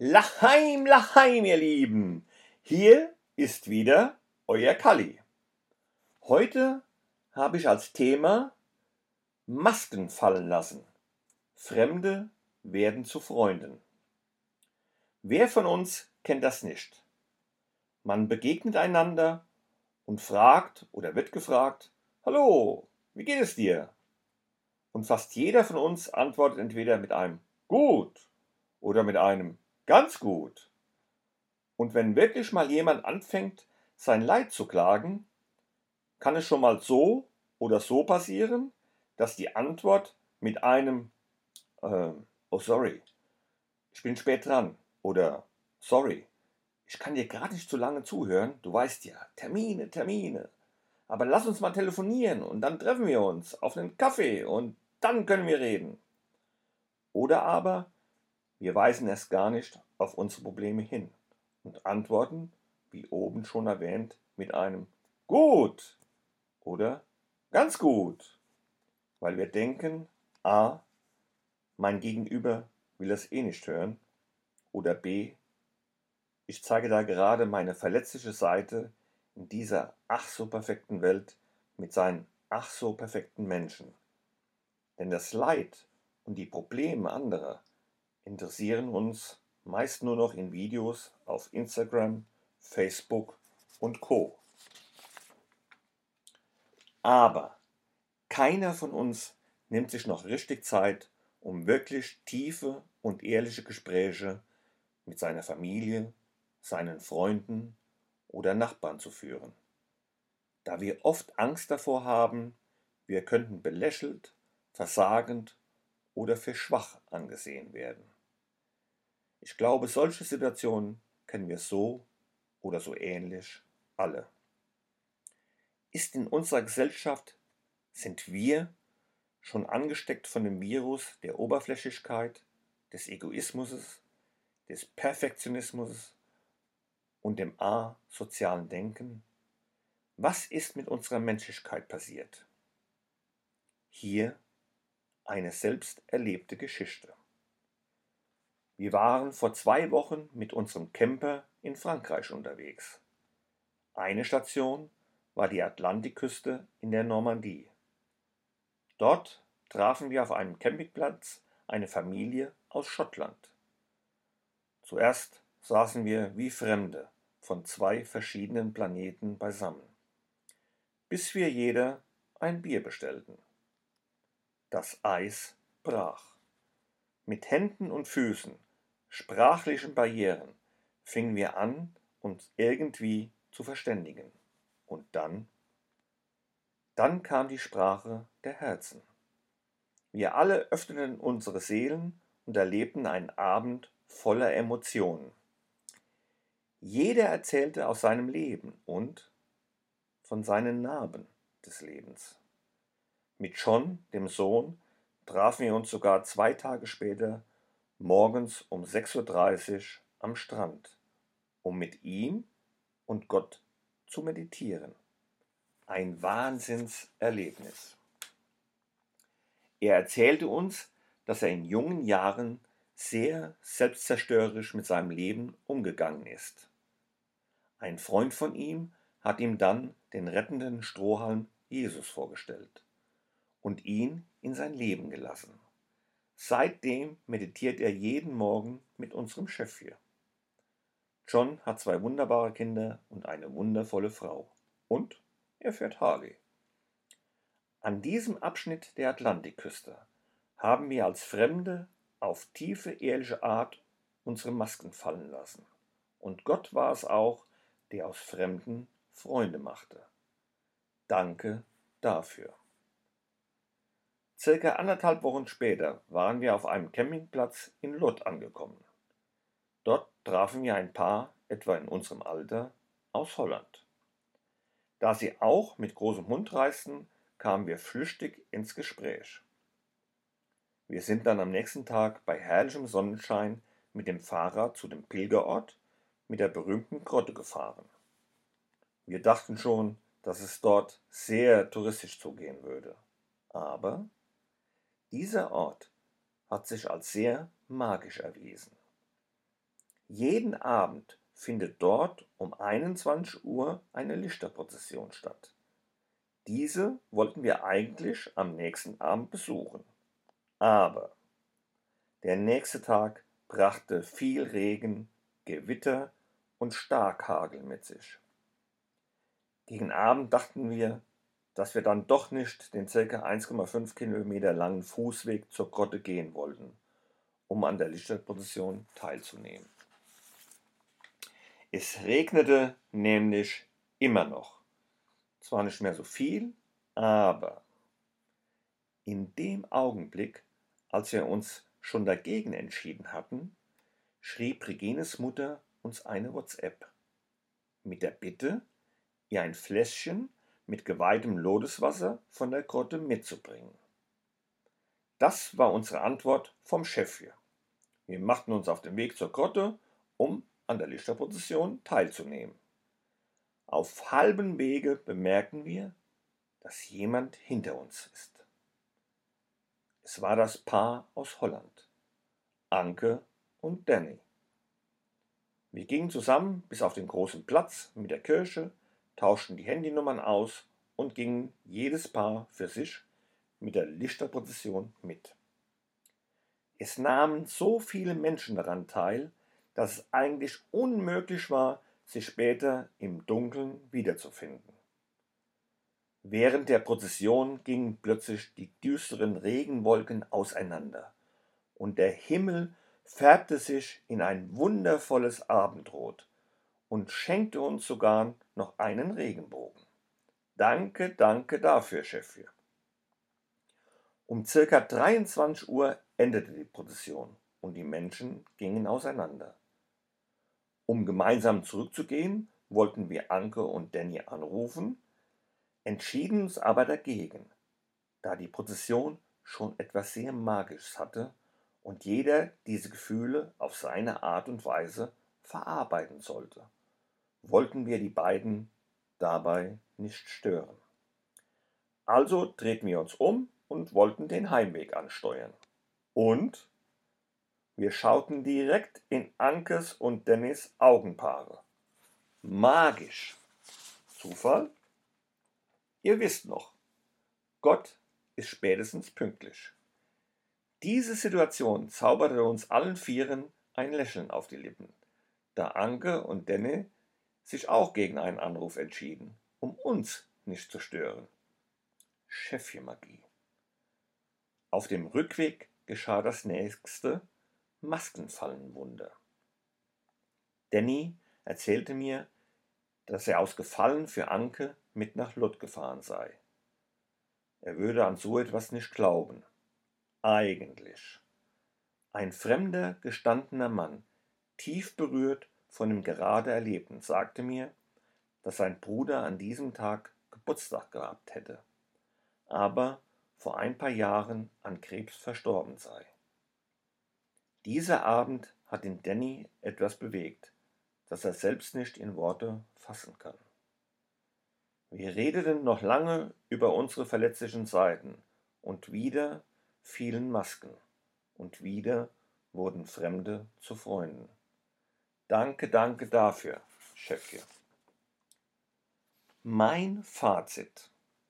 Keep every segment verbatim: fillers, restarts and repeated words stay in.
Laheim, Laheim, ihr Lieben! Hier ist wieder euer Kalli. Heute habe ich als Thema Masken fallen lassen. Fremde werden zu Freunden. Wer von uns kennt das nicht? Man begegnet einander und fragt oder wird gefragt: Hallo, wie geht es dir? Und fast jeder von uns antwortet entweder mit einem Gut oder mit einem Ganz gut. Und wenn wirklich mal jemand anfängt, sein Leid zu klagen, kann es schon mal so oder so passieren, dass die Antwort mit einem äh, Oh sorry, ich bin spät dran oder Sorry, ich kann dir gerade nicht so lange zuhören, du weißt ja, Termine, Termine. Aber lass uns mal telefonieren und dann treffen wir uns auf einen Kaffee und dann können wir reden. Oder aber wir weisen erst gar nicht auf unsere Probleme hin und antworten, wie oben schon erwähnt, mit einem Gut oder Ganz gut, weil wir denken, a. mein Gegenüber will das eh nicht hören, oder b. ich zeige da gerade meine verletzliche Seite in dieser ach so perfekten Welt mit seinen ach so perfekten Menschen. Denn das Leid und die Probleme anderer interessieren uns meist nur noch in Videos auf Instagram, Facebook und Co. Aber keiner von uns nimmt sich noch richtig Zeit, um wirklich tiefe und ehrliche Gespräche mit seiner Familie, seinen Freunden oder Nachbarn zu führen, da wir oft Angst davor haben, wir könnten belächelt, versagend oder für schwach angesehen werden. Ich glaube, solche Situationen kennen wir so oder so ähnlich alle. Ist in unserer Gesellschaft, sind wir schon angesteckt von dem Virus der Oberflächlichkeit, des Egoismus, des Perfektionismus und dem asozialen Denken? Was ist mit unserer Menschlichkeit passiert? Hier eine selbst erlebte Geschichte. Wir waren vor zwei Wochen mit unserem Camper in Frankreich unterwegs. Eine Station war die Atlantikküste in der Normandie. Dort trafen wir auf einem Campingplatz eine Familie aus Schottland. Zuerst saßen wir wie Fremde von zwei verschiedenen Planeten beisammen, bis wir jeder ein Bier bestellten. Das Eis brach. Mit Händen und Füßen, sprachlichen Barrieren, fingen wir an, uns irgendwie zu verständigen. Und dann, dann kam die Sprache der Herzen. Wir alle öffneten unsere Seelen und erlebten einen Abend voller Emotionen. Jeder erzählte aus seinem Leben und von seinen Narben des Lebens. Mit John, dem Sohn, trafen wir uns sogar zwei Tage später morgens um sechs Uhr dreißig am Strand, um mit ihm und Gott zu meditieren. Ein Wahnsinnserlebnis. Er erzählte uns, dass er in jungen Jahren sehr selbstzerstörerisch mit seinem Leben umgegangen ist. Ein Freund von ihm hat ihm dann den rettenden Strohhalm Jesus vorgestellt und ihn in sein Leben gelassen. Seitdem meditiert er jeden Morgen mit unserem Chef hier. John hat zwei wunderbare Kinder und eine wundervolle Frau. Und er fährt Harley. An diesem Abschnitt der Atlantikküste haben wir als Fremde auf tiefe, ehrliche Art unsere Masken fallen lassen. Und Gott war es auch, der aus Fremden Freunde machte. Danke dafür. Circa anderthalb Wochen später waren wir auf einem Campingplatz in Lot angekommen. Dort trafen wir ein Paar, etwa in unserem Alter, aus Holland. Da sie auch mit großem Hund reisten, kamen wir flüchtig ins Gespräch. Wir sind dann am nächsten Tag bei herrlichem Sonnenschein mit dem Fahrrad zu dem Pilgerort mit der berühmten Grotte gefahren. Wir dachten schon, dass es dort sehr touristisch zugehen würde. Aber dieser Ort hat sich als sehr magisch erwiesen. Jeden Abend findet dort um einundzwanzig Uhr eine Lichterprozession statt. Diese wollten wir eigentlich am nächsten Abend besuchen. Aber der nächste Tag brachte viel Regen, Gewitter und Starkhagel mit sich. Gegen Abend dachten wir, dass wir dann doch nicht den ca. eins Komma fünf Kilometer langen Fußweg zur Grotte gehen wollten, um an der Lichterprozession teilzunehmen. Es regnete nämlich immer noch. Zwar nicht mehr so viel, aber in dem Augenblick, als wir uns schon dagegen entschieden hatten, schrieb Regines Mutter uns eine WhatsApp mit der Bitte, ihr ein Fläschchen mit geweihtem Lodeswasser von der Grotte mitzubringen. Das war unsere Antwort vom Chef hier. Wir machten uns auf den Weg zur Grotte, um an der Lichterprozession teilzunehmen. Auf halbem Wege bemerken wir, dass jemand hinter uns ist. Es war das Paar aus Holland, Anke und Danny. Wir gingen zusammen bis auf den großen Platz mit der Kirche, tauschten die Handynummern aus und gingen jedes Paar für sich mit der Lichterprozession mit. Es nahmen so viele Menschen daran teil, dass es eigentlich unmöglich war, sich später im Dunkeln wiederzufinden. Während der Prozession gingen plötzlich die düsteren Regenwolken auseinander und der Himmel färbte sich in ein wundervolles Abendrot und schenkte uns sogar noch einen Regenbogen. Danke, danke dafür, Chefje. Um circa dreiundzwanzig Uhr endete die Prozession und die Menschen gingen auseinander. Um gemeinsam zurückzugehen, wollten wir Anke und Danny anrufen, entschieden uns aber dagegen, da die Prozession schon etwas sehr Magisches hatte und jeder diese Gefühle auf seine Art und Weise verarbeiten sollte, wollten wir die beiden dabei nicht stören. Also drehten wir uns um und wollten den Heimweg ansteuern. Und wir schauten direkt in Ankes und Dannys Augenpaare. Magisch. Zufall? Ihr wisst noch, Gott ist spätestens pünktlich. Diese Situation zauberte uns allen Vieren ein Lächeln auf die Lippen, da Anke und Danny sich auch gegen einen Anruf entschieden, um uns nicht zu stören. Chefie-Magie. Auf dem Rückweg geschah das nächste Maskenfallenwunder. Danny erzählte mir, dass er aus Gefallen für Anke mit nach Lod gefahren sei. Er würde an so etwas nicht glauben. Eigentlich. Ein fremder, gestandener Mann, tief berührt von dem gerade Erlebten, sagte mir, dass sein Bruder an diesem Tag Geburtstag gehabt hätte, aber vor ein paar Jahren an Krebs verstorben sei. Dieser Abend hat in Danny etwas bewegt, das er selbst nicht in Worte fassen kann. Wir redeten noch lange über unsere verletzlichen Seiten und wieder fielen Masken und wieder wurden Fremde zu Freunden. Danke, danke dafür, Chefje. Mein Fazit.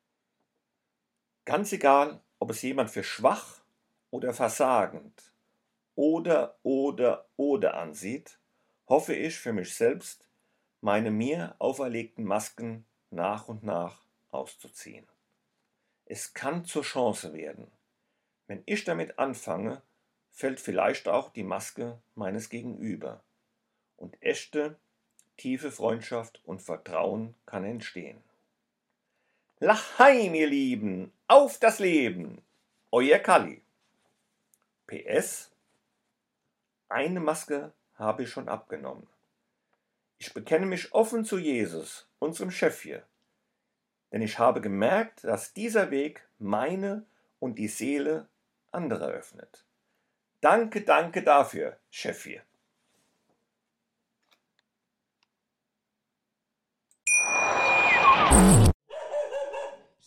Ganz egal, ob es jemand für schwach oder versagend oder, oder, oder ansieht, hoffe ich für mich selbst, meine mir auferlegten Masken nach und nach auszuziehen. Es kann zur Chance werden. Wenn ich damit anfange, fällt vielleicht auch die Maske meines Gegenüber und echte, tiefe Freundschaft und Vertrauen kann entstehen. Laheim, ihr Lieben, auf das Leben! Euer Kalli. P S. Eine Maske habe ich schon abgenommen. Ich bekenne mich offen zu Jesus, unserem Chef hier, denn ich habe gemerkt, dass dieser Weg meine und die Seele anderer öffnet. Danke, danke dafür, Chef hier.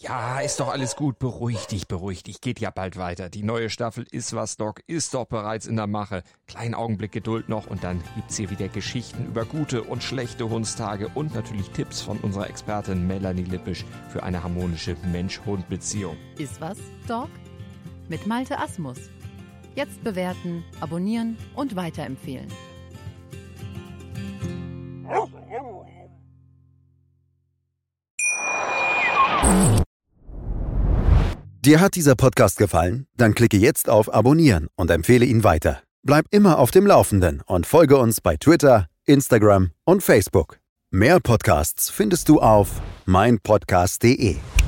Ja, ist doch alles gut. Beruhig dich, beruhig dich. Geht ja bald weiter. Die neue Staffel Ist was, Doc ist doch bereits in der Mache. Kleinen Augenblick Geduld noch und dann gibt's hier wieder Geschichten über gute und schlechte Hundstage und natürlich Tipps von unserer Expertin Melanie Lippisch für eine harmonische Mensch-Hund-Beziehung. Ist was, Doc? Mit Malte Asmus. Jetzt bewerten, abonnieren und weiterempfehlen. Dir hat dieser Podcast gefallen? Dann klicke jetzt auf Abonnieren und empfehle ihn weiter. Bleib immer auf dem Laufenden und folge uns bei Twitter, Instagram und Facebook. Mehr Podcasts findest du auf mein podcast punkt de.